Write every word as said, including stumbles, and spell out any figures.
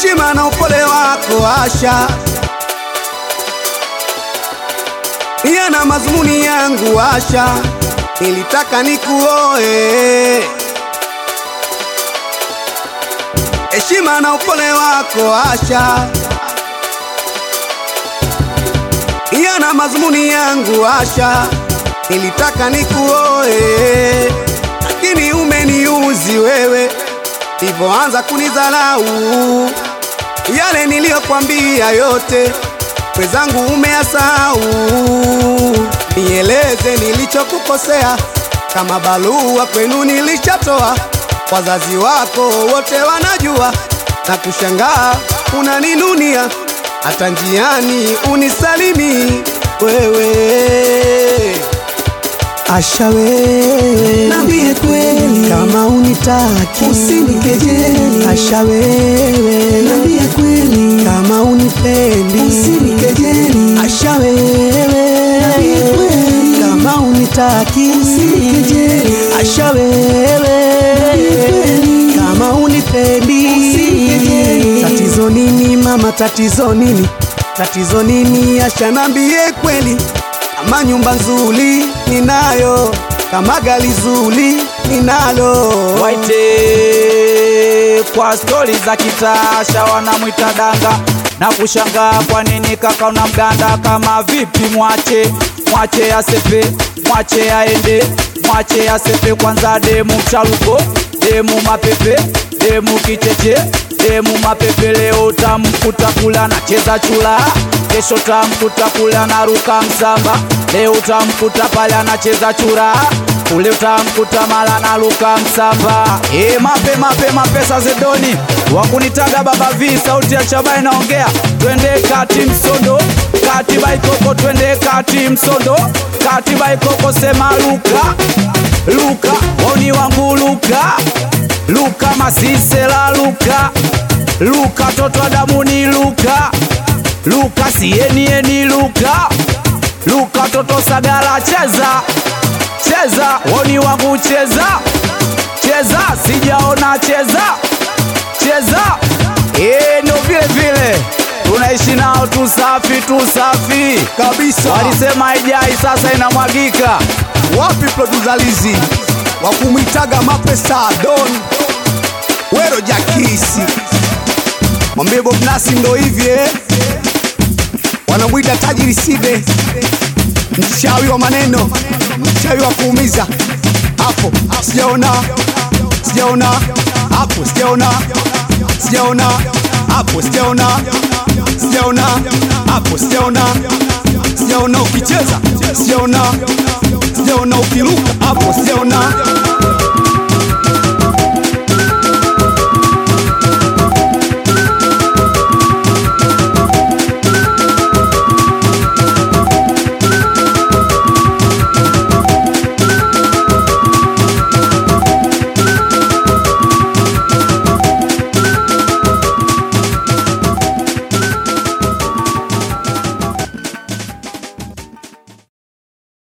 heshima na upole wako Asha, yana mazumuni yangu Asha, nilitaka nikuoe. Heshima na upole wako Asha, yana mazumuni yangu Asha, nilitaka nikuoe. Lakini umeniuzi wewe, hivyoanza kunidharau. Yale niliyokwambia yote wezangu umeyasahau. Nieleze nilichokukosea, kama barua kwenu nilishatoa. Wazazi wako wote wanajua, na kushangaa unaninunia, hata njiani unisalimi wewe. Asha wewe, niambie kweli, kama unitaki usinikejeli. Asha wewe, niambie kweli, kama unipendi usinikejeli. Asha wewe, niambie kweli, kama unitaki usinikejeli. Asha wewe, kama unipendi usinikejeli. Tatizo nini mama, tatizo nini? Tatizo nini Asha, niambie kweli. Kama nyumba nzuri ninayo, kama gari nzuri ninalo. Waite kwa stori za kitasha wanamwita danga, na kushangaa kwa nini kaka unamganda. Kama vipi mwache, mwache asepe, mwache aende, mwache asepe. Kwanza demu mchaluko, demu mapepe, demu kicheche, demu mapepe. Leo tamkuta kula na cheza chula, kesho tamkuta kula na ruka msamba. Leo tamkuta pale anacheza chura, ule utamkuta mala na luka msamba. E mape mape mapesa zedoni, wakunitaga baba V, sauti ya chaba inaongea. Twende kati msondo, kati baikoko, twende kati msondo, kati baikoko. Sema luka, luka, oni wangu luka, luka masisela luka, luka toto adamuni luka, luka sieni eni luka, luka toto sagara. Cheza, cheza, woni wangu cheza, cheza, sijaona cheza, cheza. Eh, no vile vile tunaishi nao tu safi, tu safi kabisa. Walisema ijai, sasa inamwagika. Wapi producer Lizzy wakumwitaga mapesa Don Wero Jakisi, mwambie Bob Nasi ndo hivi eh, wanamwita tajiri Side, mchawi wa maneno, mchawi wa kuumiza. Hapo sijaona, sijaona hapo, sijaona, sijaona hapo, sijaona, sijaona hapo, sijaona, sijaona ukicheza, sijaona, sijaona ukiruka hapo, sijaona.